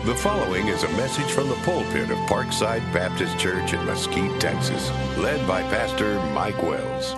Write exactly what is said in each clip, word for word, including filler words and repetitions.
The following is a message from the pulpit of Parkside Baptist Church in Mesquite, Texas, led by Pastor Mike Wells.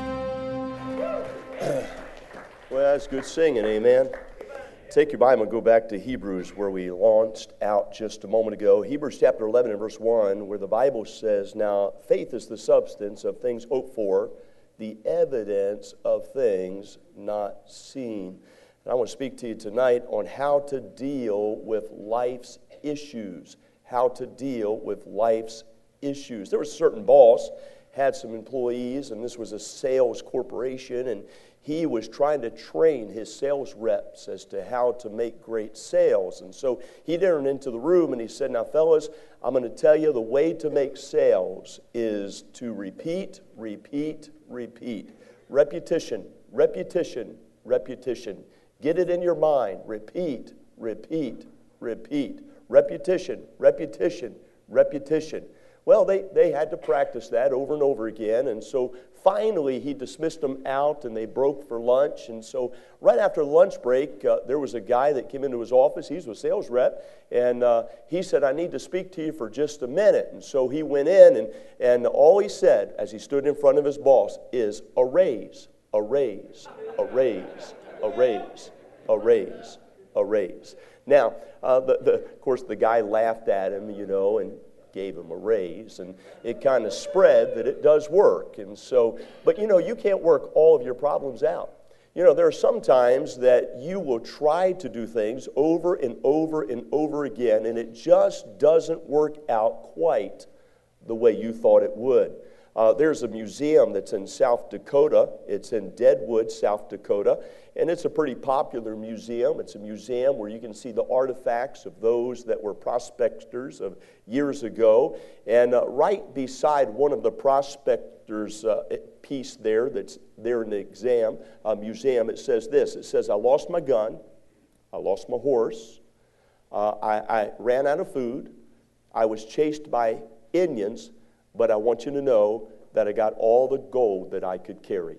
Well, that's good singing, amen. Take your Bible and go back to Hebrews, where we launched out just a moment ago. Hebrews chapter eleven and verse one, where the Bible says, "Now faith is the substance of things hoped for, the evidence of things not seen." And I want to speak to you tonight on how to deal with life's issues. How to deal with life's issues. There was a certain boss, had some employees, and this was a sales corporation, and he was trying to train his sales reps as to how to make great sales. And so he entered into the room and he said, "Now fellas, I'm going to tell you the way to make sales is to repeat, repeat, repeat. Repetition, repetition, repetition. Get it in your mind. Repeat, repeat, repeat. Repetition, repetition, repetition." Well, they, they had to practice that over and over again, and so finally he dismissed them out, and they broke for lunch. And so right after lunch break, uh, there was a guy that came into his office. He was a sales rep, and uh, he said, "I need to speak to you for just a minute." And so he went in, and, and all he said as he stood in front of his boss is, "A raise, a raise, a raise, a raise, a raise, a raise." Now, uh, the, the, of course, the guy laughed at him, you know, and gave him a raise, and it kind of spread that it does work. And so, but you know, you can't work all of your problems out. You know, there are some times that you will try to do things over and over and over again, and it just doesn't work out quite the way you thought it would. Uh, there's a museum that's in South Dakota. It's in Deadwood, South Dakota, and it's a pretty popular museum. It's a museum where you can see the artifacts of those that were prospectors of years ago. And uh, right beside one of the prospectors' uh, piece there that's there in the exam uh, museum, it says this. It says, "I lost my gun, I lost my horse, uh, I, I ran out of food, I was chased by Indians, but I want you to know that I got all the gold that I could carry."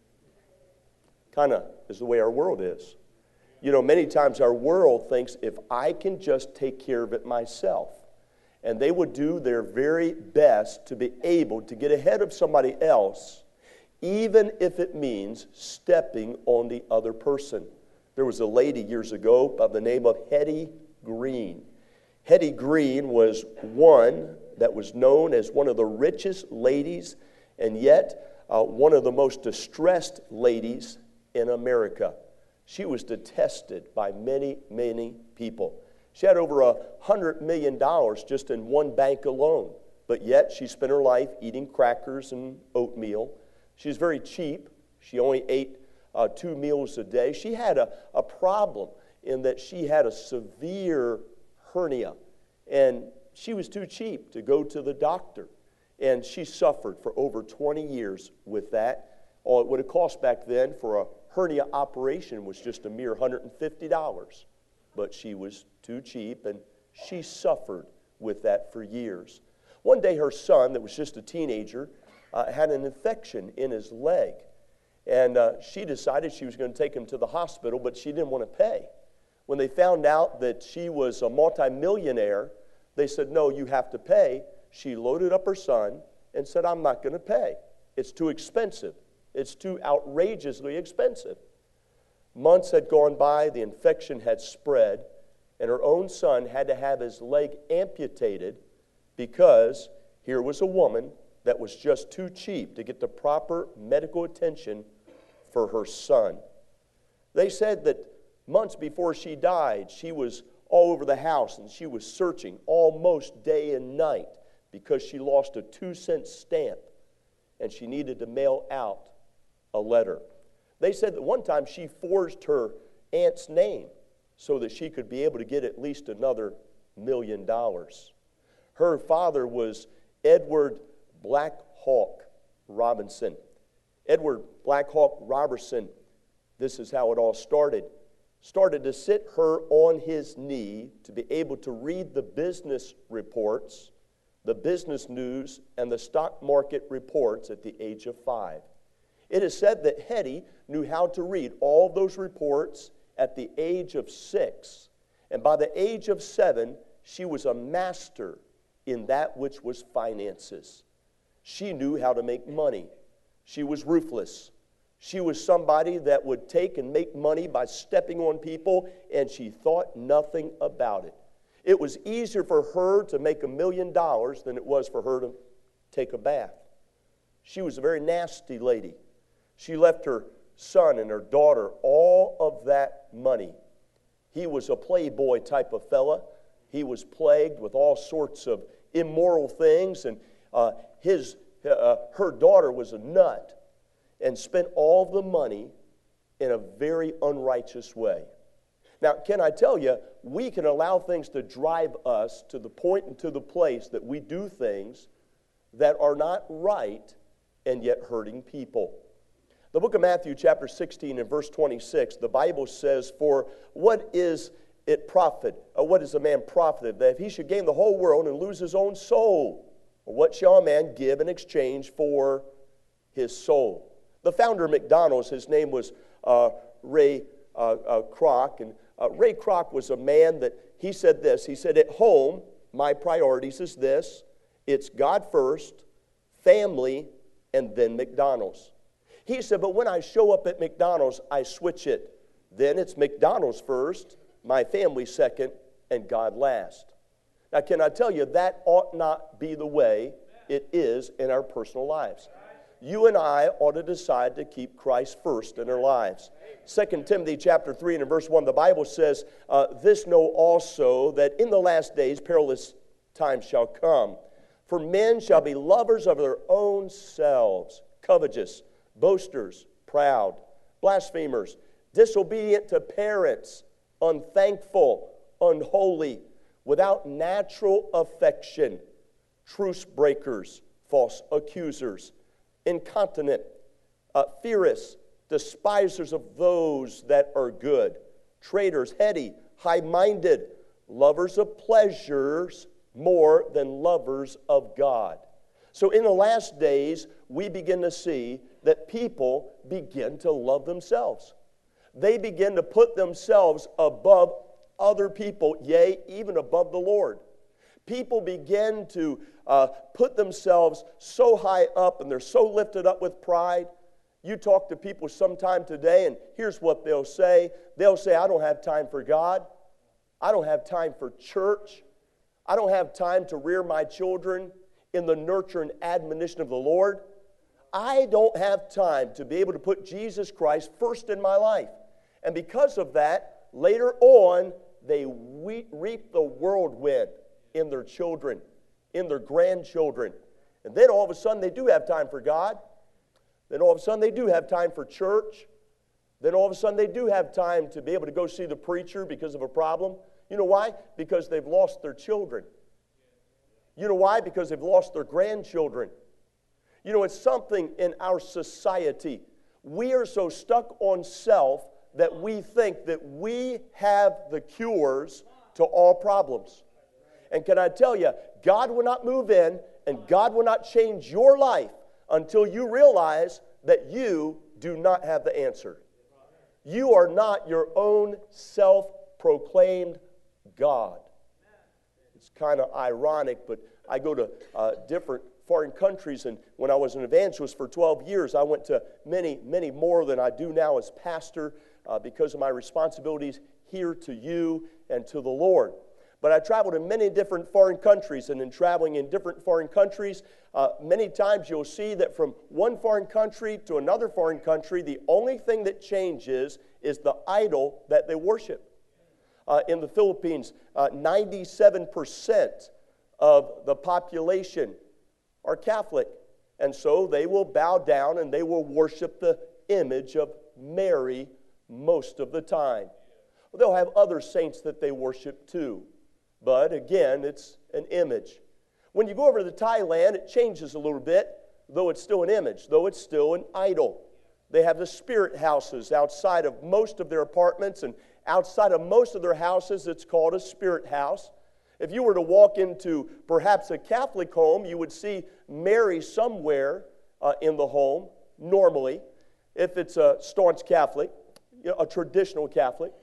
Kind of is the way our world is. You know, many times our world thinks, if I can just take care of it myself, and they would do their very best to be able to get ahead of somebody else, even if it means stepping on the other person. There was a lady years ago by the name of Hetty Green. Hetty Green was one that was known as one of the richest ladies, and yet uh, one of the most distressed ladies in America. She was detested by many, many people. She had over a hundred million dollars just in one bank alone, but yet she spent her life eating crackers and oatmeal. She was very cheap. She only ate uh, two meals a day. She had a, a problem in that she had a severe hernia, and she was too cheap to go to the doctor, and she suffered for over twenty years with that. All it would have cost back then for a hernia operation was just a mere one hundred fifty dollars, but she was too cheap, and she suffered with that for years. One day her son, that was just a teenager, uh, had an infection in his leg, and uh, she decided she was going to take him to the hospital, but she didn't want to pay. When they found out that she was a multimillionaire, they said, "No, you have to pay." She loaded up her son and said, "I'm not going to pay. It's too expensive. It's too outrageously expensive." Months had gone by, the infection had spread, and her own son had to have his leg amputated because here was a woman that was just too cheap to get the proper medical attention for her son. They said that months before she died, she was all over the house, and she was searching almost day and night because she lost a two-cent stamp, and she needed to mail out a letter. They said that one time she forged her aunt's name so that she could be able to get at least another million dollars. Her father was Edward Black Hawk Robinson. Edward Black Hawk Robertson, this is how it all started. Started to sit her on his knee to be able to read the business reports, the business news, and the stock market reports at the age of five. It is said that Hetty knew how to read all those reports at the age of six, and by the age of seven, She was a master in that which was finances. She knew how to make money. She was ruthless. She was somebody that would take and make money by stepping on people, and she thought nothing about it. It was easier for her to make a million dollars than it was for her to take a bath. She was a very nasty lady. She left her son and her daughter all of that money. He was a playboy type of fella. He was plagued with all sorts of immoral things, and uh, his uh, her daughter was a nut and spent all the money in a very unrighteous way. Now, can I tell you, we can allow things to drive us to the point and to the place that we do things that are not right and yet hurting people. The book of Matthew, chapter sixteen and verse twenty-six, the Bible says, "For what is it profit, or what is a man profited, that if he should gain the whole world and lose his own soul? Or what shall a man give in exchange for his soul?" The founder of McDonald's, his name was uh, Ray uh, uh, Kroc, and uh, Ray Kroc was a man that, he said this, he said, "At home, my priorities is this, it's God first, family, and then McDonald's." He said, "But when I show up at McDonald's, I switch it. Then it's McDonald's first, my family second, and God last." Now, can I tell you, that ought not be the way it is in our personal lives. You and I ought to decide to keep Christ first in our lives. Second Timothy chapter three and in verse one, the Bible says, uh, "This know also, that in the last days perilous times shall come. For men shall be lovers of their own selves, covetous, boasters, proud, blasphemers, disobedient to parents, unthankful, unholy, without natural affection, truce breakers, false accusers, incontinent, uh, fierce, despisers of those that are good, traitors, heady, high-minded, lovers of pleasures more than lovers of God." So in the last days, we begin to see that people begin to love themselves. They begin to put themselves above other people, yea, even above the Lord. People begin to uh, put themselves so high up, and they're so lifted up with pride. You talk to people sometime today, and here's what they'll say. They'll say, "I don't have time for God. I don't have time for church. I don't have time to rear my children in the nurture and admonition of the Lord. I don't have time to be able to put Jesus Christ first in my life." And because of that, later on, they we- reap the whirlwind in their children, in their grandchildren. And then all of a sudden, they do have time for God. Then all of a sudden, they do have time for church. Then all of a sudden, they do have time to be able to go see the preacher because of a problem. You know why? Because they've lost their children. You know why? Because they've lost their grandchildren. You know, it's something in our society. We are so stuck on self that we think that we have the cures to all problems. And can I tell you, God will not move in and God will not change your life until you realize that you do not have the answer. You are not your own self-proclaimed God. It's kind of ironic, but I go to uh, different foreign countries, and when I was an evangelist for twelve years, I went to many, many more than I do now as pastor uh, because of my responsibilities here to you and to the Lord. But I traveled in many different foreign countries, and in traveling in different foreign countries, uh, many times you'll see that from one foreign country to another foreign country, the only thing that changes is the idol that they worship. Uh, in the Philippines, uh, ninety-seven percent of the population are Catholic. And so they will bow down and they will worship the image of Mary most of the time. They'll have other saints that they worship too. But again, it's an image. When you go over to Thailand, it changes a little bit, though it's still an image, though it's still an idol. They have the spirit houses outside of most of their apartments, and outside of most of their houses, it's called a spirit house. If you were to walk into perhaps a Catholic home, you would see Mary somewhere uh, in the home, normally, if it's a staunch Catholic, you know, a traditional Catholic.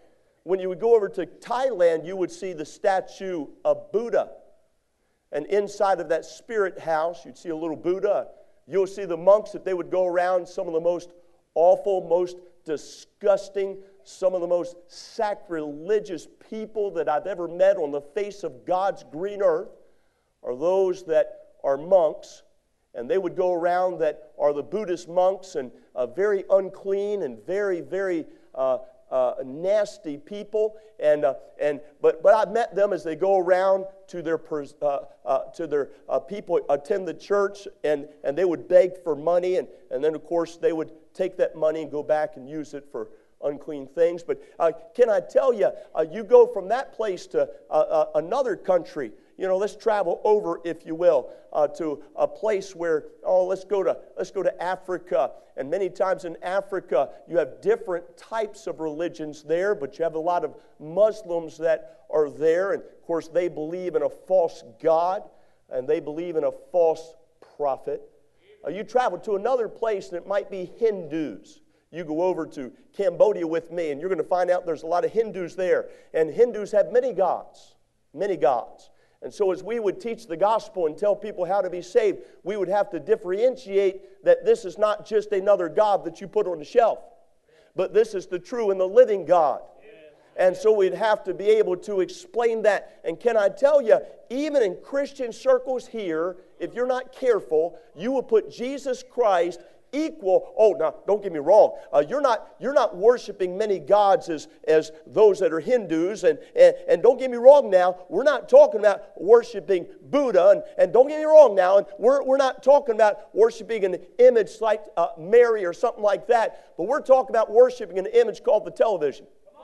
when you would go over to Thailand, you would see the statue of Buddha. And inside of that spirit house, you'd see a little Buddha. You'll see the monks that they would go around, some of the most awful, most disgusting, some of the most sacrilegious people that I've ever met on the face of God's green earth are those that are monks. And they would go around that are the Buddhist monks, and uh, very unclean and very, very uh, uh, nasty people. And uh, and but but I've met them as they go around to their uh, uh, to their uh, people attend the church, and and they would beg for money, and and then of course they would take that money and go back and use it for unclean things. But uh, can I tell you, uh, you go from that place to uh, uh, another country. You know, let's travel over, if you will, uh, to a place where, oh, let's go to let's go to Africa. And many times in Africa, you have different types of religions there, but you have a lot of Muslims that are there. And, of course, they believe in a false God, and they believe in a false prophet. Uh, you travel to another place, and it might be Hindus. You go over to Cambodia with me, and you're going to find out there's a lot of Hindus there. And Hindus have many gods, many gods. And so as we would teach the gospel and tell people how to be saved, we would have to differentiate that this is not just another God that you put on the shelf, but this is the true and the living God. And so we'd have to be able to explain that. And can I tell you, even in Christian circles here, if you're not careful, you will put Jesus Christ equal. Oh, now, don't get me wrong. Uh, you're not you're not worshiping many gods as, as those that are Hindus. And, and, and don't get me wrong now. We're not talking about worshiping Buddha. And, and don't get me wrong now. And we're, we're not talking about worshiping an image like uh, Mary or something like that. But we're talking about worshiping an image called the television.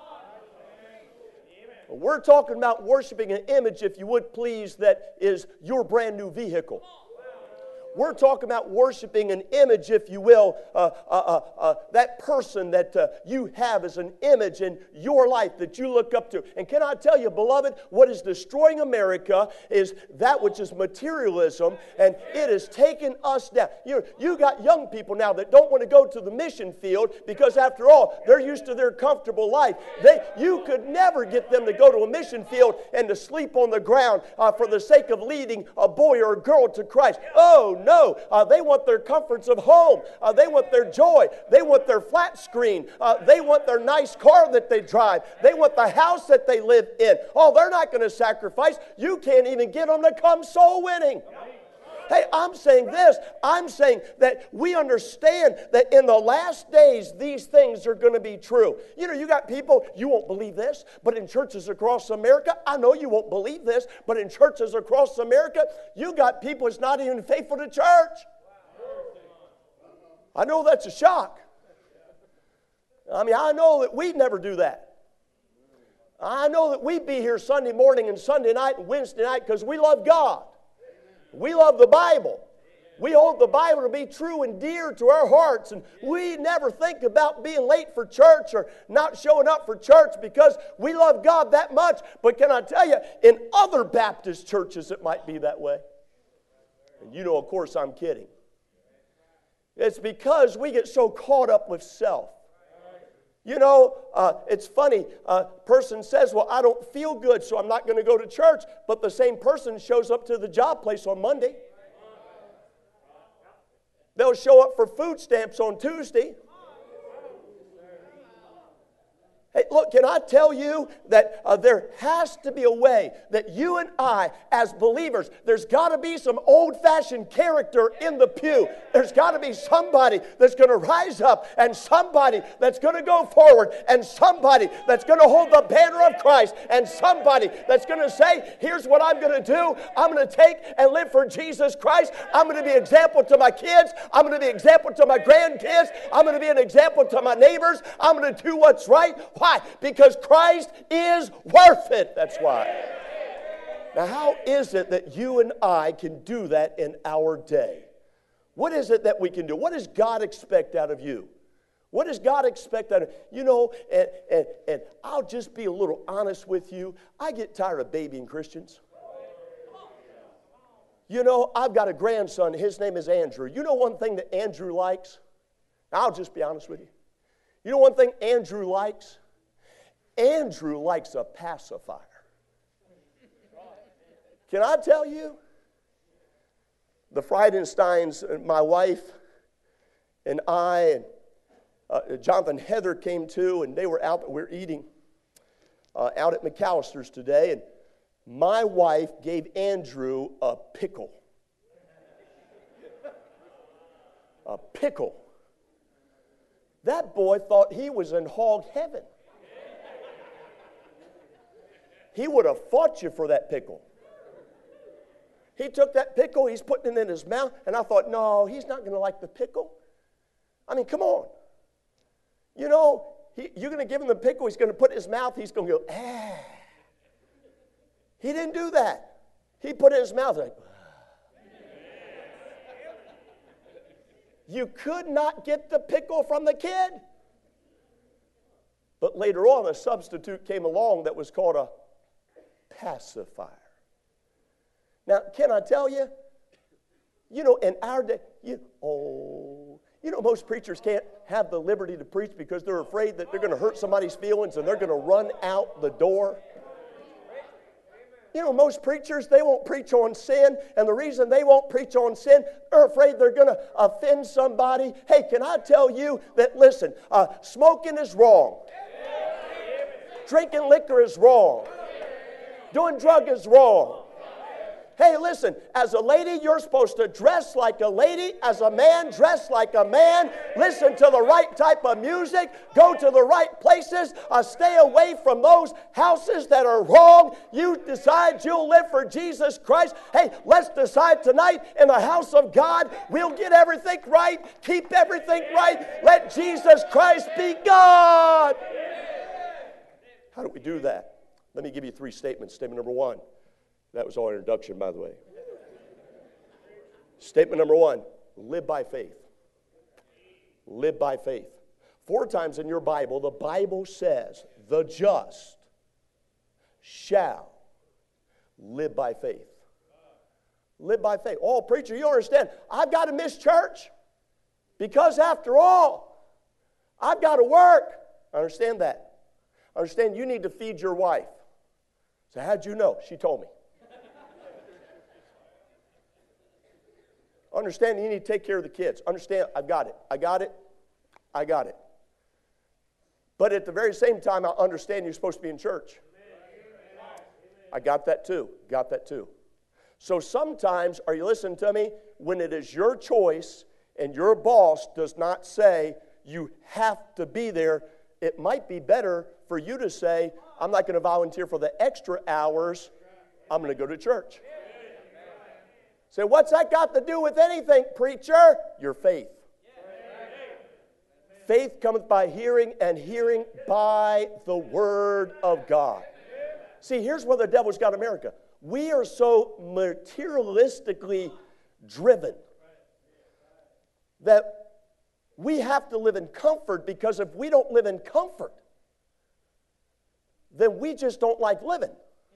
We're talking about worshiping an image, if you would please, that is your brand new vehicle. We're talking about worshiping an image, if you will, uh, uh, uh, uh, that person that uh, you have as an image in your life that you look up to. And can I tell you, beloved, what is destroying America is that which is materialism, and it has taken us down. You know, you got young people now that don't want to go to the mission field because, after all, they're used to their comfortable life. They, you could never get them to go to a mission field and to sleep on the ground uh, for the sake of leading a boy or a girl to Christ. Oh, no, uh, they want their comforts of home. Uh, they want their joy. They want their flat screen. Uh, they want their nice car that they drive. They want the house that they live in. Oh, they're not going to sacrifice. You can't even get them to come soul winning. Hey, I'm saying this. I'm saying that we understand that in the last days, these things are going to be true. You know, you got people, you won't believe this, but in churches across America, I know you won't believe this, but in churches across America, you got people that's not even faithful to church. I know that's a shock. I mean, I know that we'd never do that. I know that we'd be here Sunday morning and Sunday night and Wednesday night because we love God. We love the Bible. We hold the Bible to be true and dear to our hearts, and we never think about being late for church or not showing up for church because we love God that much. But can I tell you, in other Baptist churches it might be that way. And you know, of course, I'm kidding. It's because we get so caught up with self. You know, uh, it's funny. A person says, well, I don't feel good, so I'm not going to go to church. But the same person shows up to the job place on Monday. They'll show up for food stamps on Tuesday. Hey, look, can I tell you that uh, there has to be a way that you and I, as believers, there's got to be some old-fashioned character in the pew. There's got to be somebody that's going to rise up, and somebody that's going to go forward, and somebody that's going to hold the banner of Christ, and somebody that's going to say, here's what I'm going to do. I'm going to take and live for Jesus Christ. I'm going to be an example to my kids. I'm going to be an example to my grandkids. I'm going to be an example to my neighbors. I'm going to do what's right. Why? Because Christ is worth it. That's why. Now, how is it that you and I can do that in our day? What is it that we can do? What does God expect out of you? What does God expect out of you? You know, and, and, and I'll just be a little honest with you. I get tired of babying Christians. You know, I've got a grandson. His name is Andrew. You know one thing that Andrew likes? I'll just be honest with you. You know one thing Andrew likes? Andrew likes a pacifier. Can I tell you? The Friedensteins, my wife and I, and uh, Jonathan Heather came too, and they were out, we were eating uh, out at McAllister's today, and my wife gave Andrew a pickle. A pickle. That boy thought he was in hog heaven. He would have fought you for that pickle. He took that pickle, he's putting it in his mouth, and I thought, no, he's not going to like the pickle. I mean, come on. You know, he, you're going to give him the pickle, he's going to put it in his mouth, he's going to go, ah. He didn't do that. He put it in his mouth like, you could not get the pickle from the kid. But later on, a substitute came along that was called a pacifier. Now, can I tell you, you know, in our day, you, oh, you know, most preachers can't have the liberty to preach because they're afraid that they're going to hurt somebody's feelings and they're going to run out the door. You know, most preachers, they won't preach on sin, and the reason they won't preach on sin, they're afraid they're going to offend somebody. Hey, can I tell you that, listen, uh, smoking is wrong. Drinking liquor is wrong. Doing drug is wrong. Hey, listen, as a lady, you're supposed to dress like a lady. As a man, dress like a man. Listen to the right type of music. Go to the right places. Uh, stay away from those houses that are wrong. You decide you'll live for Jesus Christ. Hey, let's decide tonight in the house of God, we'll get everything right, keep everything right. Let Jesus Christ be God. How do we do that? Let me give you three statements. Statement number one. That was all introduction, by the way. Statement number one, live by faith. Live by faith. Four times in your Bible, the Bible says, the just shall live by faith. Live by faith. Oh, preacher, you understand, I've got to miss church because after all, I've got to work. I understand that. I understand you need to feed your wife. So how'd you know? She told me. Understand you need to take care of the kids. Understand, I've got it. I got it. I got it. But at the very same time, I understand you're supposed to be in church. I got that too. Got that too. So sometimes, are you listening to me? When it is your choice and your boss does not say you have to be there, it might be better for you to say, I'm not going to volunteer for the extra hours. I'm going to go to church. Say, what's that got to do with anything, preacher? Your faith. Faith cometh by hearing, and hearing by the word of God. See, here's where the devil's got America. We are so materialistically driven that we have to live in comfort, because if we don't live in comfort, then we just don't like living.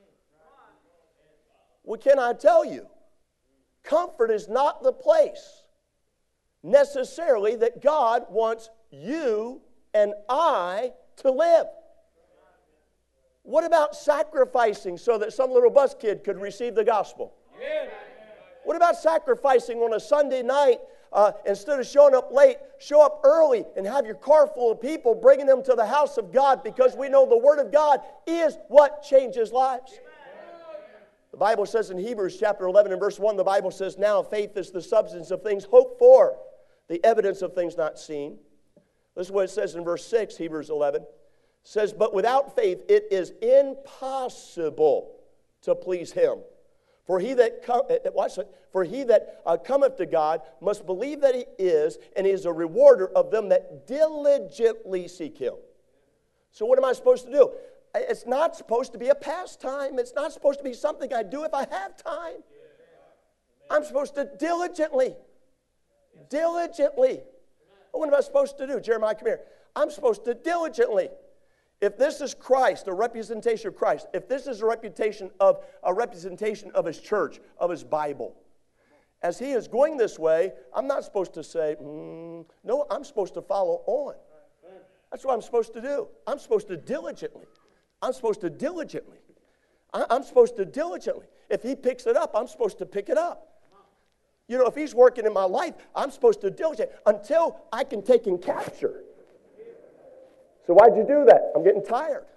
Well, can I tell you? Comfort is not the place necessarily that God wants you and I to live. What about sacrificing so that some little bus kid could receive the gospel? What about sacrificing on a Sunday night, uh, instead of showing up late, show up early and have your car full of people, bringing them to the house of God, because we know the Word of God is what changes lives. The Bible says in Hebrews chapter eleven and verse one, the Bible says, now faith is the substance of things hoped for, the evidence of things not seen. This is what it says in verse six, Hebrews eleven. It says, but without faith it is impossible to please Him. For he that com- watch it, for he that uh, cometh to God must believe that He is, and He is a rewarder of them that diligently seek Him. So what am I supposed to do? It's not supposed to be a pastime. It's not supposed to be something I do if I have time. I'm supposed to diligently, diligently. What am I supposed to do? Jeremiah, come here. I'm supposed to diligently. If this is Christ, a representation of Christ, if this is a reputation of a representation of His church, of His Bible, as He is going this way, I'm not supposed to say, mm, no, I'm supposed to follow on. That's what I'm supposed to do. I'm supposed to diligently. I'm supposed to diligently. I, I'm supposed to diligently. If he picks it up, I'm supposed to pick it up. You know, if he's working in my life, I'm supposed to diligently until I can take and capture. So why'd you do that? I'm getting tired.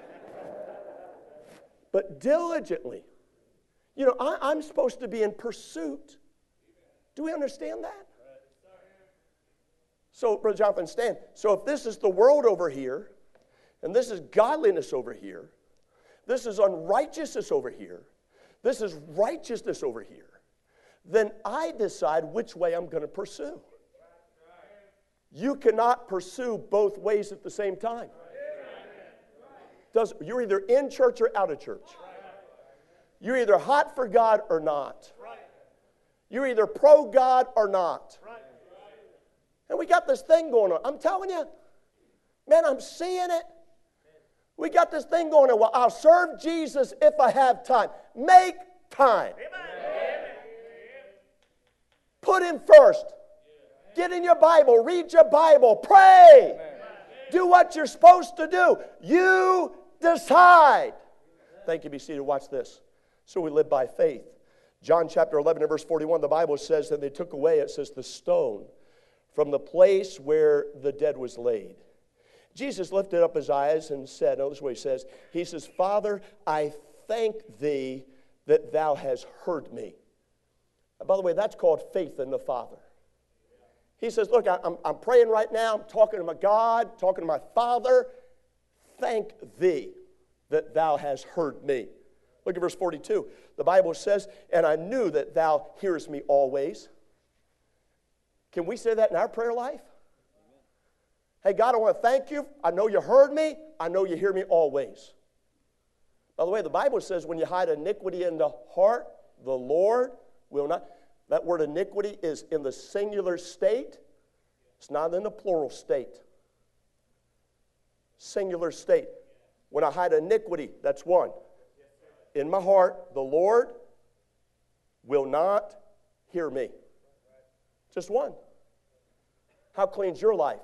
But diligently. You know, I, I'm supposed to be in pursuit. Do we understand that? So, Brother Jonathan, stand. So if this is the world over here, and this is godliness over here, this is unrighteousness over here, this is righteousness over here, then I decide which way I'm going to pursue. You cannot pursue both ways at the same time. Does, you're either in church or out of church. You're either hot for God or not. You're either pro-God or not. And we got this thing going on. I'm telling you, man, I'm seeing it. We got this thing going on. Well, I'll serve Jesus if I have time. Make time. Amen. Put him first. Get in your Bible. Read your Bible. Pray. Amen. Do what you're supposed to do. You decide. Thank you. Be seated. Watch this. So we live by faith. John chapter eleven and verse forty-one, the Bible says that they took away, it says, the stone from the place where the dead was laid. Jesus lifted up his eyes and said, notice what he says. He says, Father, I thank thee that thou hast heard me. And by the way, that's called faith in the Father. He says, look, I, I'm, I'm praying right now. I'm talking to my God, talking to my Father. Thank thee that thou hast heard me. Look at verse forty-two. The Bible says, and I knew that thou hearest me always. Can we say that in our prayer life? Hey, God, I want to thank you. I know you heard me. I know you hear me always. By the way, the Bible says when you hide iniquity in the heart, the Lord will not. That word iniquity is in the singular state. It's not in the plural state. Singular state. When I hide iniquity, that's one. In my heart, the Lord will not hear me. Just one. How clean's your life?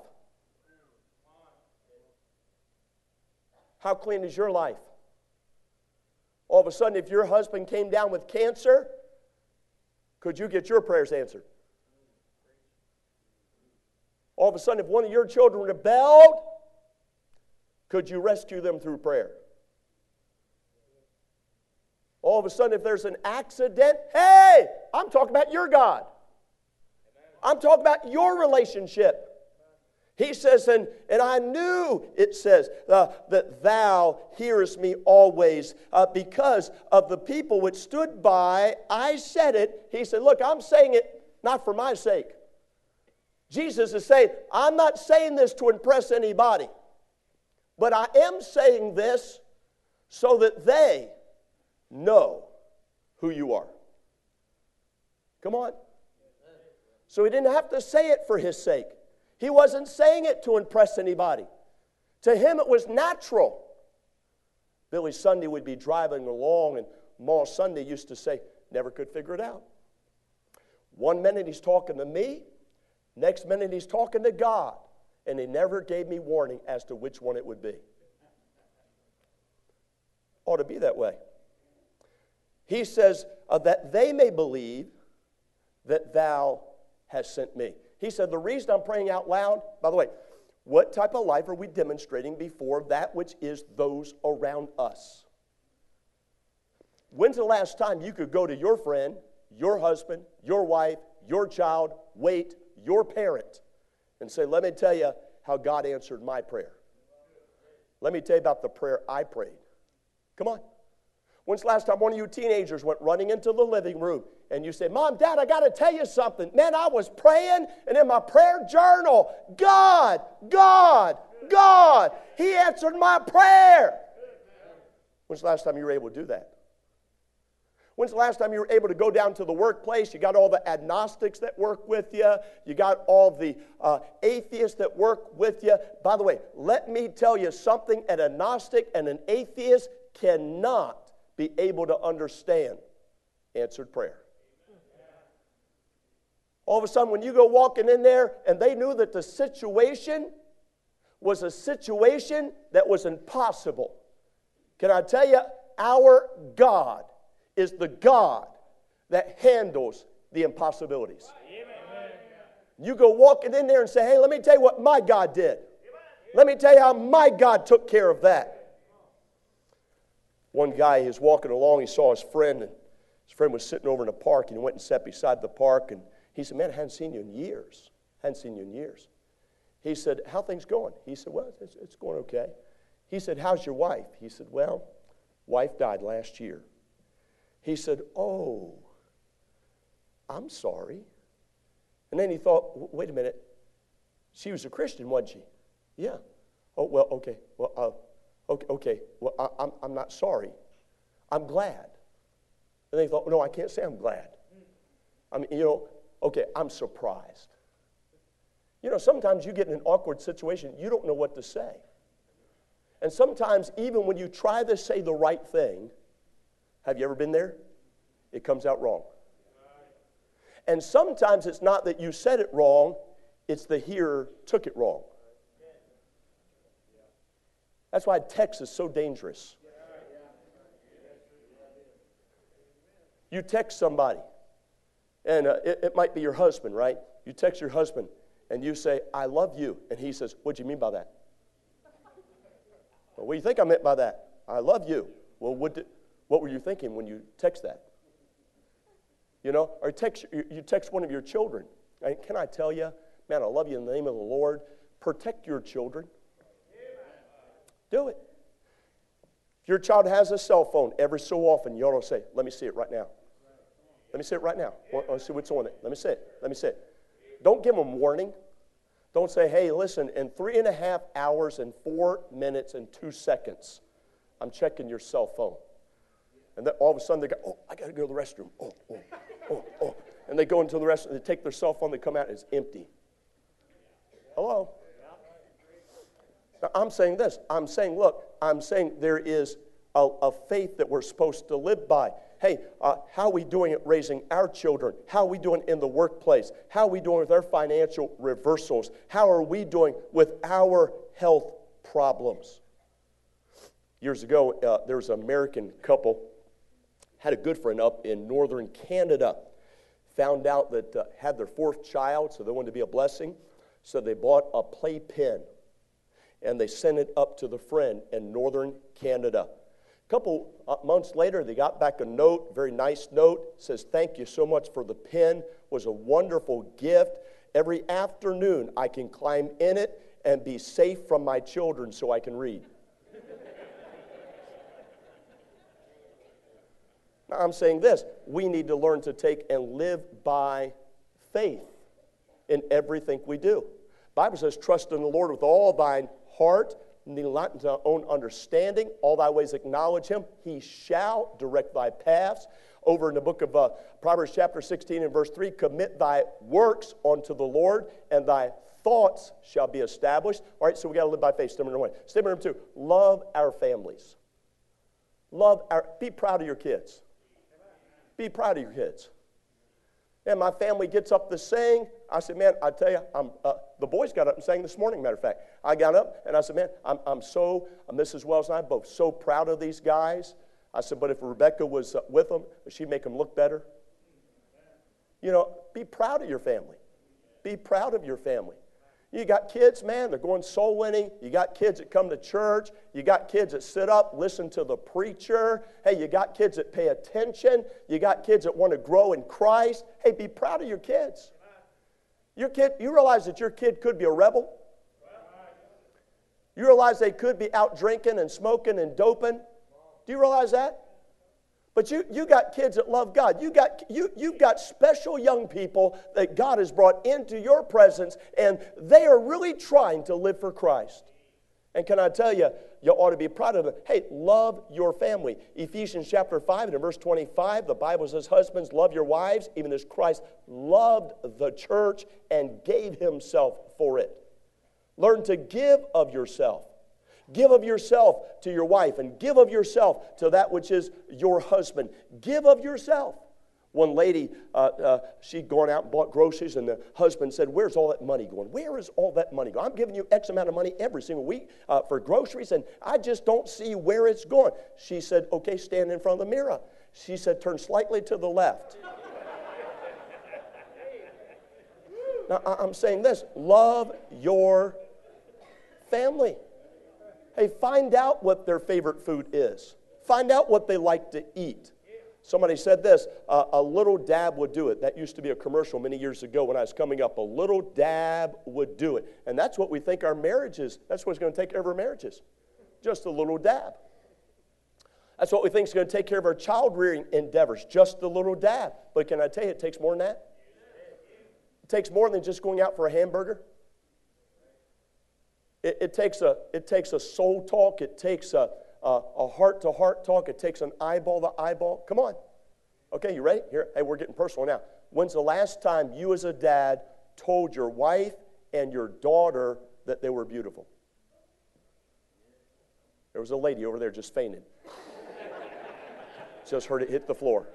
How clean is your life? All of a sudden, if your husband came down with cancer, could you get your prayers answered? All of a sudden, if one of your children rebelled, could you rescue them through prayer? All of a sudden, if there's an accident, hey, I'm talking about your God. I'm talking about your relationship. He says, and, and I knew, it says, uh, that thou hearest me always. Uh, because of the people which stood by, I said it. He said, look, I'm saying it not for my sake. Jesus is saying, I'm not saying this to impress anybody. But I am saying this so that they know who you are. Come on. So he didn't have to say it for his sake. He wasn't saying it to impress anybody. To him it was natural. Billy Sunday would be driving along, and Ma Sunday used to say, never could figure it out. One minute he's talking to me, next minute he's talking to God, and he never gave me warning as to which one it would be. Ought to be that way. He says, uh, that they may believe that thou hast sent me. He said, the reason I'm praying out loud, by the way, what type of life are we demonstrating before that which is those around us? When's the last time you could go to your friend, your husband, your wife, your child, wait, your parent, and say, let me tell you how God answered my prayer. Let me tell you about the prayer I prayed. Come on. When's the last time one of you teenagers went running into the living room and you said, Mom, Dad, I got to tell you something. Man, I was praying, and in my prayer journal, God, God, God, He answered my prayer. When's the last time you were able to do that? When's the last time you were able to go down to the workplace? You got all the agnostics that work with you. You got all the uh, atheists that work with you. By the way, let me tell you something. An agnostic and an atheist cannot be able to understand answered prayer. All of a sudden, when you go walking in there and they knew that the situation was a situation that was impossible, Can I tell you, our God is the God that handles the impossibilities. Amen. You go walking in there and say, hey, let me tell you what my God did. Let me tell you how my God took care of that. One guy, he was walking along, he saw his friend, and his friend was sitting over in a park, and he went and sat beside the park, and he said, man, I hadn't seen you in years. I hadn't seen you in years. He said, how things going? He said, well, it's, it's going okay. He said, how's your wife? He said, well, wife died last year. He said, oh, I'm sorry. And then he thought, wait a minute, she was a Christian, wasn't she? Yeah. Oh, well, okay. Well, uh, okay, okay. Well, I, I'm, I'm not sorry. I'm glad. And they thought, no, I can't say I'm glad. I mean, you know, okay, I'm surprised. You know, sometimes you get in an awkward situation, you don't know what to say. And sometimes, even when you try to say the right thing, have you ever been there? It comes out wrong. And sometimes it's not that you said it wrong, it's the hearer took it wrong. That's why text is so dangerous. You text somebody, and uh, it, it might be your husband, right? You text your husband, and you say, I love you. And he says, what do you mean by that? Well, what do you think I meant by that? I love you. Well, what, did, what were you thinking when you text that? You know, or text, you text one of your children. And can I tell you, man, I love you in the name of the Lord. Protect your children. Do it. If your child has a cell phone, every so often you ought to say, let me see it right now. Let me see it right now. I want to see what's on it. Let me see it. Let me see it. Don't give them warning. Don't say, hey, listen, in three and a half hours and four minutes and two seconds, I'm checking your cell phone. And then all of a sudden they go, oh, I got to go to the restroom. Oh, oh, oh, oh. And they go into the restroom, they take their cell phone, they come out, and it's empty. Hello? Now, I'm saying this. I'm saying, look, I'm saying there is a, a faith that we're supposed to live by. Hey, uh, how are we doing at raising our children? How are we doing in the workplace? How are we doing with our financial reversals? How are we doing with our health problems? Years ago, uh, there was an American couple, had a good friend up in northern Canada, found out that uh, had their fourth child, so they wanted to be a blessing, so they bought a playpen, and they sent it up to the friend in northern Canada. A couple uh, months later, they got back a note, very nice note, says, thank you so much for the pen, was a wonderful gift. Every afternoon, I can climb in it and be safe from my children so I can read. Now, I'm saying this, we need to learn to take and live by faith in everything we do. The Bible says, trust in the Lord with all thine heart, lean not into thy own understanding, all thy ways acknowledge him, he shall direct thy paths. Over in the book of uh, Proverbs chapter sixteen and verse three, commit thy works unto the Lord, and thy thoughts shall be established. All right, so we got to live by faith. Statement number one. Statement number two, love our families. Love our, be proud of your kids. Be proud of your kids. And my family gets up to sing. I said, man, I tell you, I'm, uh, the boys got up and sang this morning, matter of fact. I got up and I said, man, I'm, I'm so, uh, Missus Wells and I both so proud of these guys. I said, but if Rebecca was uh, with them, would she make them look better? You know, be proud of your family. Be proud of your family. You got kids, man, they're going soul winning. You got kids that come to church. You got kids that sit up, listen to the preacher. Hey, you got kids that pay attention. You got kids that want to grow in Christ. Hey, be proud of your kids. Your kid, you realize that your kid could be a rebel? You realize they could be out drinking and smoking and doping? Do you realize that? But you, you got kids that love God. You got, you, you've got special young people that God has brought into your presence, and they are really trying to live for Christ. And can I tell you, you ought to be proud of them. Hey, love your family. Ephesians chapter five and in verse twenty-five, the Bible says, husbands, love your wives, even as Christ loved the church and gave himself for it. Learn to give of yourself. Give of yourself to your wife, and give of yourself to that which is your husband. Give of yourself. One lady, uh, uh, she'd gone out and bought groceries, and the husband said, where's all that money going? Where is all that money going? I'm giving you X amount of money every single week uh, for groceries, and I just don't see where it's going. She said, okay, stand in front of the mirror. She said, turn slightly to the left. Now, I'm saying this, love your family. Hey, find out what their favorite food is. Find out what they like to eat. Somebody said this, uh, a little dab would do it. That used to be a commercial many years ago when I was coming up. A little dab would do it. And that's what we think our marriage is. That's what's going to take care of our marriages. Just a little dab. That's what we think is going to take care of our child-rearing endeavors. Just a little dab. But can I tell you, it takes more than that. It takes more than just going out for a hamburger. It, it, takes, a, it takes a soul talk. It takes a... Uh, a heart-to-heart talk. It takes an eyeball-to-eyeball. Come on. Okay, you ready? Here, hey, we're getting personal now. When's the last time you as a dad told your wife and your daughter that they were beautiful? There was a lady over there just fainted. Just heard it hit the floor.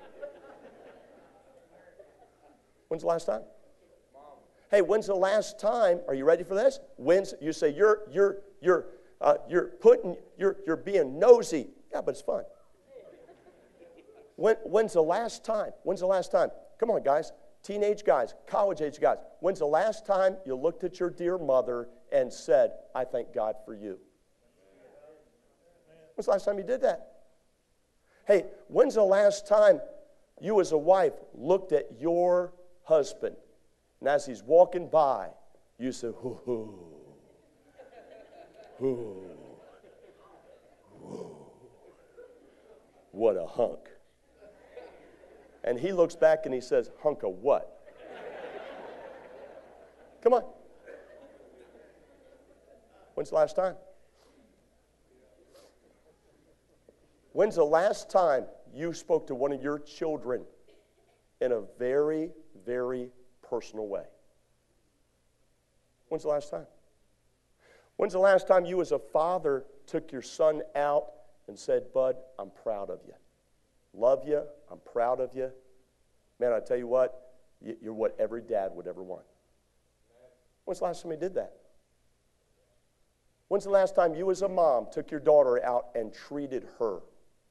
When's the last time? Hey, when's the last time? Are you ready for this? When's you say you're you're you're Uh, you're putting, you're, you're being nosy. Yeah, but it's fun. When, when's the last time? When's the last time? Come on, guys. Teenage guys, college-age guys. When's the last time you looked at your dear mother and said, I thank God for you? When's the last time you did that? Hey, when's the last time you as a wife looked at your husband, and as he's walking by, you said, hoo hoo. Ooh. Ooh. What a hunk. And he looks back and he says, hunk of what? Come on. When's the last time? When's the last time you spoke to one of your children in a very, very personal way? When's the last time? When's the last time you as a father took your son out and said, Bud, I'm proud of you. Love you. I'm proud of you. Man, I tell you what, you're what every dad would ever want. When's the last time you did that? When's the last time you as a mom took your daughter out and treated her?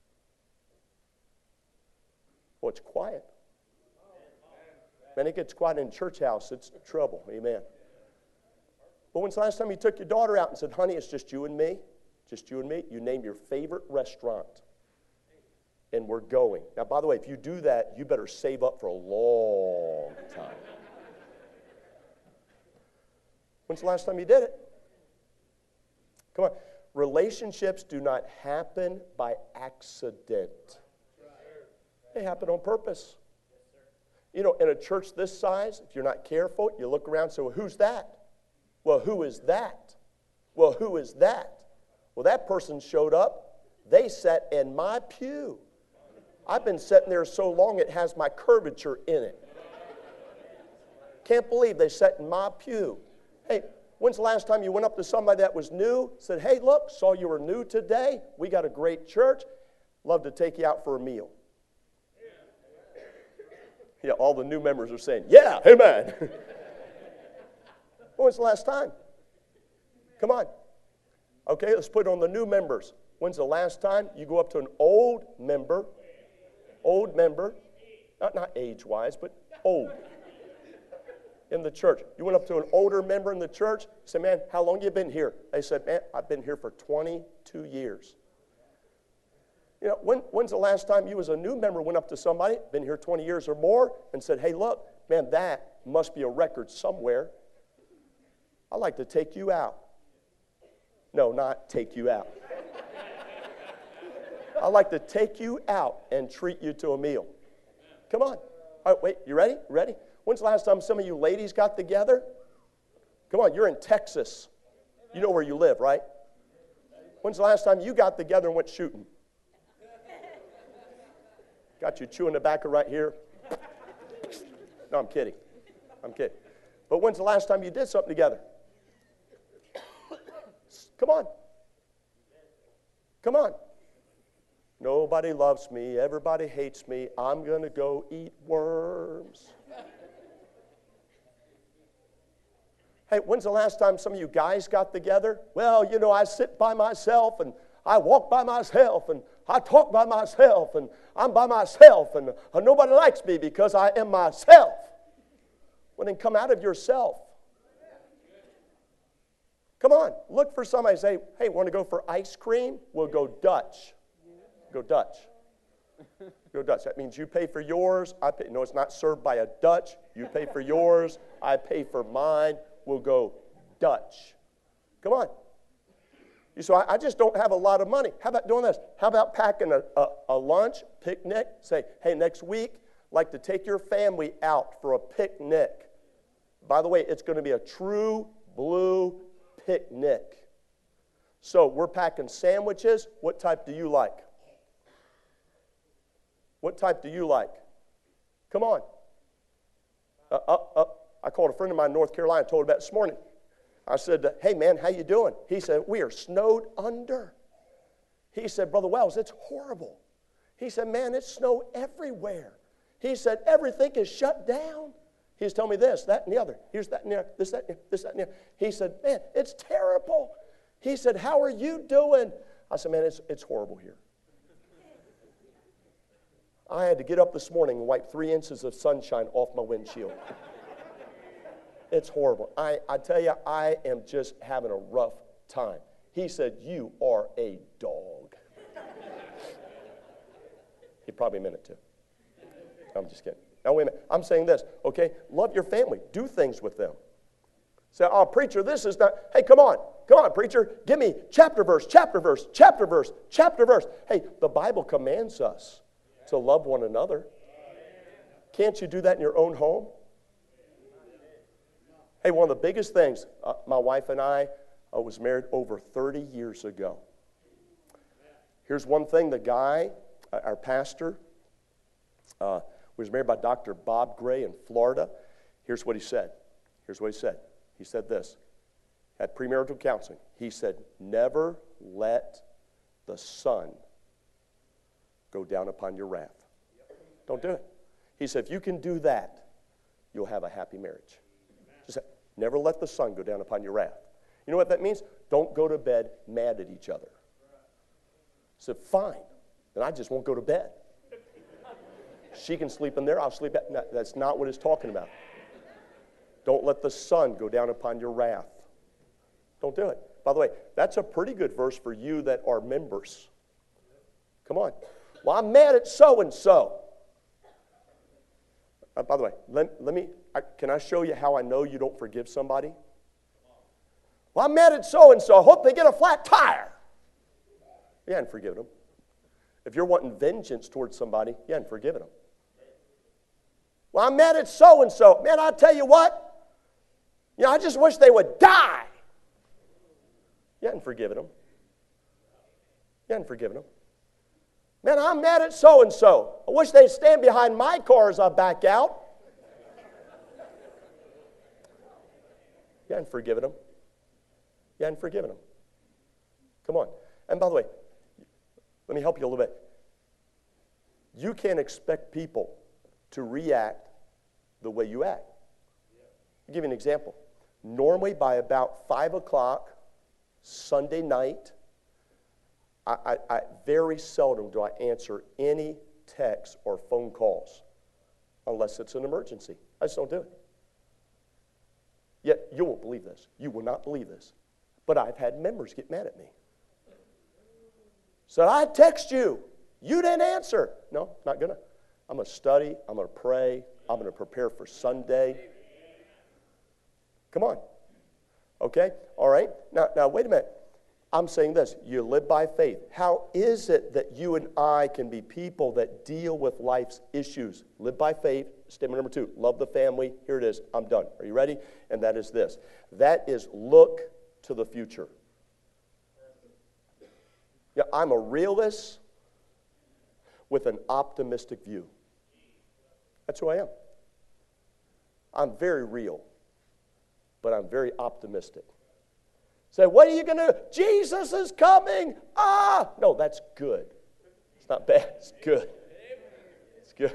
Well, it's quiet. Man, it gets quiet in a church house. It's trouble. Amen. But when's the last time you took your daughter out and said, honey, it's just you and me? Just you and me? You name your favorite restaurant, and we're going. Now, by the way, if you do that, you better save up for a long time. When's the last time you did it? Come on. Relationships do not happen by accident. They happen on purpose. You know, in a church this size, if you're not careful, you look around and say, well, who's that? Well, who is that? Well, who is that? Well, that person showed up. They sat in my pew. I've been sitting there so long it has my curvature in it. Can't believe they sat in my pew. Hey, when's the last time you went up to somebody that was new, said, hey, look, saw you were new today. We got a great church. Love to take you out for a meal. Yeah, all the new members are saying, yeah, amen. When was the last time? Come on. Okay, let's put it on the new members. When's the last time you go up to an old member, old member, not, not age-wise, but old, in the church. You went up to an older member in the church, said, man, how long you been here? They said, man, I've been here for twenty-two years. You know, when, when's the last time you as a new member went up to somebody, been here twenty years or more, and said, hey, look, man, that must be a record somewhere. I'd like to take you out. No, not take you out. I'd like to take you out and treat you to a meal. Come on. All right, wait, you ready? Ready? When's the last time some of you ladies got together? Come on, you're in Texas. You know where you live, right? When's the last time you got together and went shooting? Got you chewing tobacco right here. No, I'm kidding. I'm kidding. But when's the last time you did something together? Come on. Come on. Nobody loves me. Everybody hates me. I'm going to go eat worms. Hey, when's the last time some of you guys got together? Well, you know, I sit by myself and I walk by myself and I talk by myself and I'm by myself and uh, nobody likes me because I am myself. Well, then come out of yourself. Come on, look for somebody. Say, hey, want to go for ice cream? We'll go Dutch. Go Dutch. Go Dutch. That means you pay for yours. I pay. No, it's not served by a Dutch. You pay for yours. I pay for mine. We'll go Dutch. Come on. You so I, I just don't have a lot of money. How about doing this? How about packing a, a, a lunch, picnic? Say, hey, next week, I'd like to take your family out for a picnic. By the way, it's going to be a true blue picnic. So we're packing sandwiches. What type do you like? What type do you like? Come on. Uh, uh, uh, I called a friend of mine in North Carolina, told him about this morning. I said, hey, man, how you doing? He said, we are snowed under. He said, Brother Wells, it's horrible. He said, man, it's snow everywhere. He said, everything is shut down. He was telling me this, that, and the other. Here's that, and the other, this, that, and the, this, that, and the other. He said, man, it's terrible. He said, how are you doing? I said, man, it's, it's horrible here. I had to get up this morning and wipe three inches of sunshine off my windshield. It's horrible. I, I tell you, I am just having a rough time. He said, you are a dog. He probably meant it too. I'm just kidding. Now, wait a minute. I'm saying this, okay? Love your family. Do things with them. Say, oh, preacher, this is not. Hey, come on. Come on, preacher. Give me chapter verse, chapter verse, chapter verse, chapter verse. Hey, the Bible commands us to love one another. Can't you do that in your own home? Hey, one of the biggest things, uh, my wife and I uh, was married over thirty years ago. Here's one thing, the guy, uh, our pastor, uh, was married by Doctor Bob Gray in Florida. Here's what he said. Here's what he said. He said this, at premarital counseling. He said, never let the sun go down upon your wrath. Don't do it. He said, if you can do that, you'll have a happy marriage. Just say, never let the sun go down upon your wrath. You know what that means? Don't go to bed mad at each other. He said, fine. Then I just won't go to bed. She can sleep in there, I'll sleep at. No, that's not what it's talking about. Don't let the sun go down upon your wrath. Don't do it. By the way, that's a pretty good verse for you that are members. Come on. Well, I'm mad at so-and-so. Uh, by the way, let, let me, I, can I show you how I know you don't forgive somebody? Well, I'm mad at so-and-so. I hope they get a flat tire. You hadn't forgiven them. If you're wanting vengeance towards somebody, you hadn't forgiven them. Well, I'm mad at so-and-so. Man, I tell you what. You know, I just wish they would die. You hadn't forgiven them. You hadn't forgiven them. Man, I'm mad at so-and-so. I wish they'd stand behind my car as I back out. You hadn't forgiven them. You hadn't forgiven them. Come on. And by the way, let me help you a little bit. You can't expect people to react the way you act. I'll give you an example. Normally by about five o'clock Sunday night, I, I, I very seldom do I answer any texts or phone calls unless it's an emergency. I just don't do it. Yet you won't believe this. You will not believe this. But I've had members get mad at me. So I text you. You didn't answer. No, not gonna. I'm going to study. I'm going to pray. I'm going to prepare for Sunday. Come on. Okay? All right? Now, now, wait a minute. I'm saying this. You live by faith. How is it that you and I can be people that deal with life's issues? Live by faith. Statement number two. Love the family. Here it is. I'm done. Are you ready? And that is this. That is look to the future. Yeah, I'm a realist with an optimistic view. That's who I am. I'm very real, but I'm very optimistic. Say, what are you going to do? Jesus is coming. Ah! No, that's good. It's It's not bad. It's good. It's good.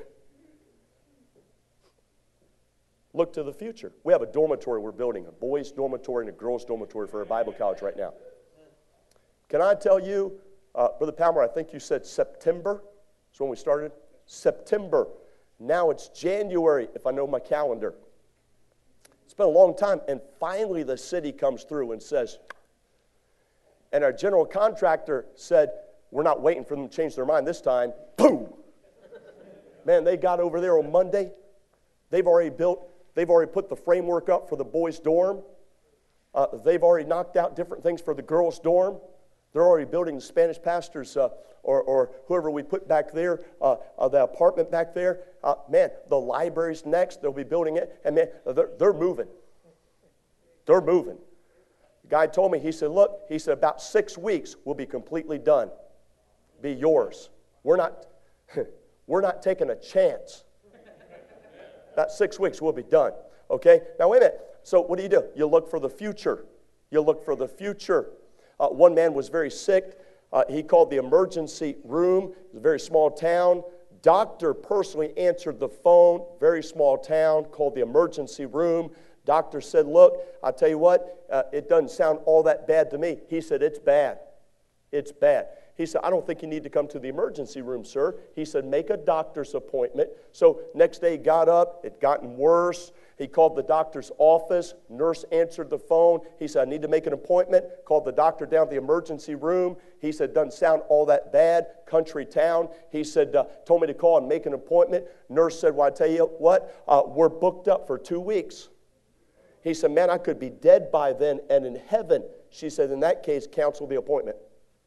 Look to the future. We have a dormitory we're building, a boys' dormitory and a girls' dormitory for our Bible college right now. Can I tell you, uh, Brother Palmer, I think you said September is when we started. September. Now it's January, if I know my calendar. It's been a long time, and finally the city comes through and says, and our general contractor said, we're not waiting for them to change their mind this time. Boom! Man, they got over there on Monday. They've already built, they've already put the framework up for the boys' dorm. Uh, they've already knocked out different things for the girls' dorm. They're already building the Spanish pastors uh, or, or whoever we put back there, uh, uh, the apartment back there. Uh, man, the library's next. They'll be building it. And man, they're, they're moving. They're moving. The guy told me, he said, look, he said, about six weeks we'll be completely done. Be yours. We're not, we're not taking a chance. About six weeks we'll be done. Okay? Now, wait a minute. So what do you do? You look for the future. You look for the future. Uh, one man was very sick. Uh, he called the emergency room. It was a very small town. Doctor personally answered the phone. Very small town. Called the emergency room. Doctor said, look, I'll tell you what, uh, it doesn't sound all that bad to me. He said, it's bad. It's bad. He said, I don't think you need to come to the emergency room, sir. He said, make a doctor's appointment. So next day he got up. It gotten worse. He called the doctor's office. Nurse answered the phone. He said, I need to make an appointment. Called the doctor down to the emergency room. He said, doesn't sound all that bad. Country town. He said, uh, told me to call and make an appointment. Nurse said, well, I tell you what, uh, we're booked up for two weeks. He said, man, I could be dead by then and in heaven. She said, in that case, cancel the appointment.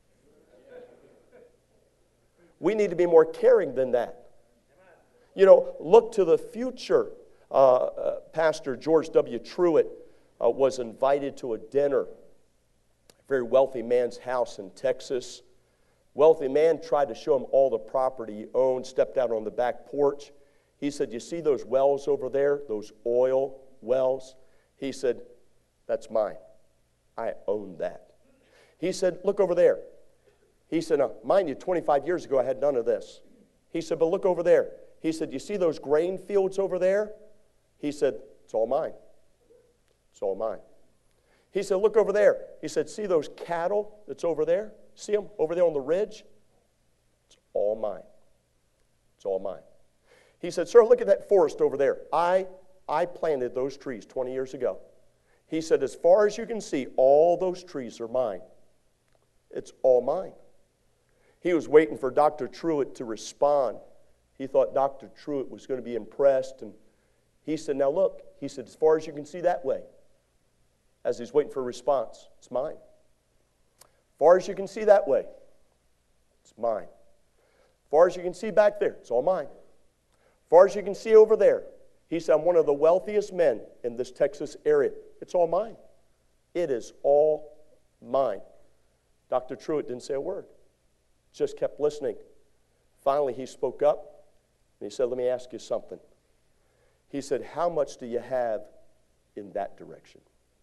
We need to be more caring than that. You know, look to the future. Uh, uh, Pastor George W. Truitt uh, was invited to a dinner. A very wealthy man's house in Texas. Wealthy man tried to show him all the property he owned, stepped out on the back porch. He said, you see those wells over there, those oil wells? He said, that's mine. I own that. He said, look over there. He said, now, mind you, twenty-five years ago, I had none of this. He said, but look over there. He said, you see those grain fields over there? He said, it's all mine. It's all mine. He said, look over there. He said, see those cattle that's over there? See them over there on the ridge? It's all mine. It's all mine. He said, sir, look at that forest over there. I, I planted those trees twenty years ago. He said, as far as you can see, all those trees are mine. It's all mine. He was waiting for Doctor Truitt to respond. He thought Doctor Truitt was going to be impressed. And he said, now look, he said, as far as you can see that way, as he's waiting for a response, it's mine. As far as you can see that way, it's mine. As far as you can see back there, it's all mine. As far as you can see over there, he said, I'm one of the wealthiest men in this Texas area. It's all mine. It is all mine. Doctor Truitt didn't say a word. Just kept listening. Finally, he spoke up, and he said, let me ask you something. He said, how much do you have in that direction?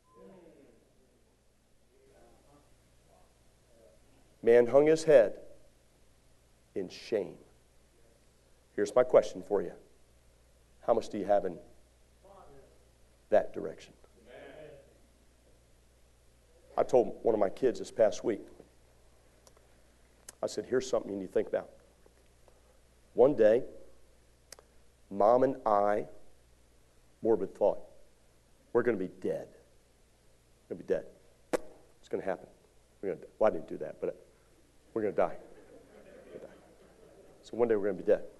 Man hung his head in shame. Here's my question for you. How much do you have in that direction? I told one of my kids this past week, I said, here's something you need to think about. One day, Mom and I, morbid thought, we're going to be dead. We're going to be dead. It's going to happen. We're going to, well, I didn't do that, but we're going to die. We're going to die. So one day we're going to be dead.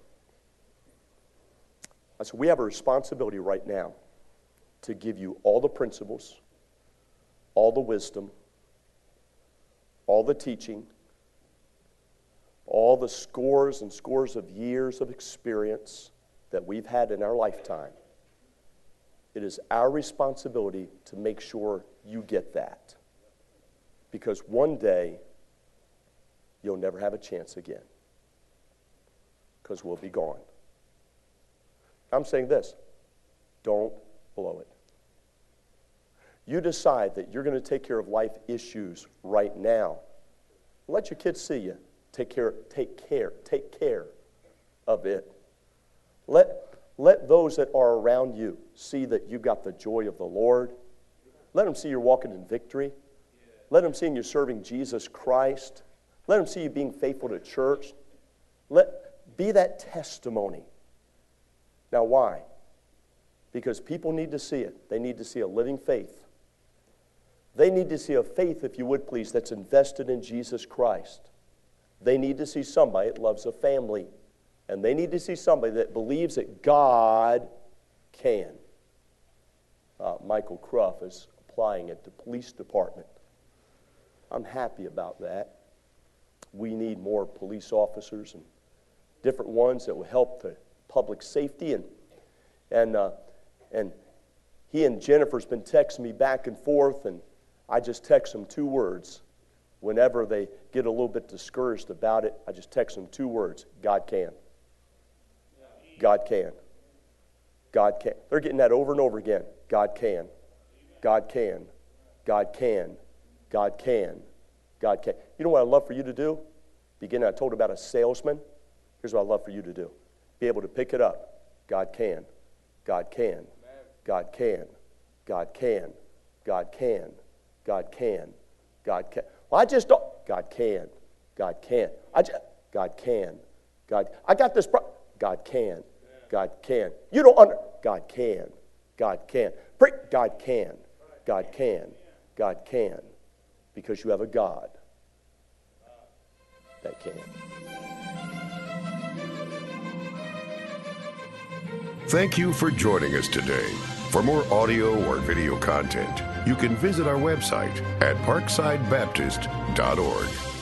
I said, we have a responsibility right now to give you all the principles, all the wisdom, all the teaching, all the scores and scores of years of experience that we've had in our lifetime. It is our responsibility to make sure you get that. Because one day, you'll never have a chance again. Because we'll be gone. I'm saying this, don't blow it. You decide that you're going to take care of life issues right now. Let your kids see you Take care, take care, take care of it. Let, let those that are around you see that you got the joy of the Lord. Let them see you're walking in victory. Let them see you're serving Jesus Christ. Let them see you being faithful to church. Let be that testimony. Now why? Because people need to see it. They need to see a living faith. They need to see a faith, if you would please, that's invested in Jesus Christ. They need to see somebody that loves a family. And they need to see somebody that believes that God can. Uh, Michael Cruff is applying at the police department. I'm happy about that. We need more police officers and different ones that will help the public safety. And and uh, and he and Jennifer's been texting me back and forth, and I just text them two words. Whenever they get a little bit discouraged about it, I just text them two words: God can. God can. God can. They're getting that over and over again. God can. God can. God can. God can. God can. You know what I'd love for you to do? Beginning, I told about a salesman. Here's what I'd love for you to do. Be able to pick it up. God can. God can. God can. God can. God can. God can. God can. Well, I just don't. God can. God can. I just, God can. God. I got this. Pro- God can. God can. You don't under. God can. God can. Pre- God can. God can. God can. Because you have a God that can. Thank you for joining us today. For more audio or video content, you can visit our website at parkside baptist dot org.